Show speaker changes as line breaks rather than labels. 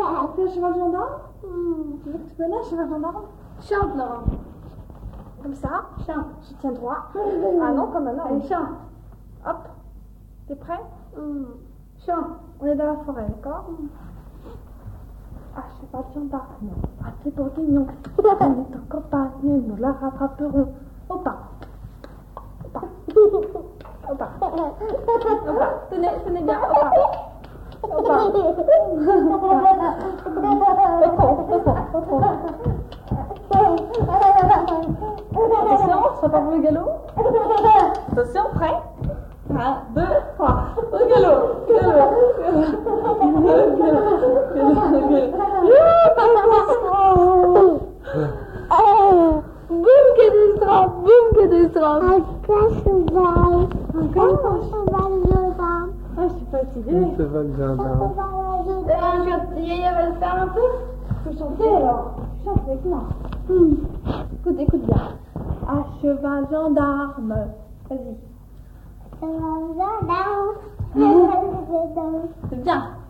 fais un cheval gendarme? Tu veux que tu connais un cheval gendarme?
Chante, Laurent.
Comme ça?
Chante.
Je tiens droit. Ah non, comme maintenant.
Allez, chante.
Hop. T'es prêt?
Chante.
On est dans la forêt, d'accord? Ah, cheval gendarme, à tes bourguignons. On est en campagne, nous la rattraperons. Au pas. Au pas. Au pas. Au pas. Tenez bien, au pas. Au pas. Au fond. Attention, ce sera pas pour le galop. Attention, prêt? 1, 2, 3. Au galop.
Boum, catastrophe.
Ah, je suis fatiguée.
Un cheval gendarme.
Yaya va le faire un peu.
Faut chanter alors. Chante avec moi. Écoute bien. À cheval gendarme. Vas-y. C'est bien.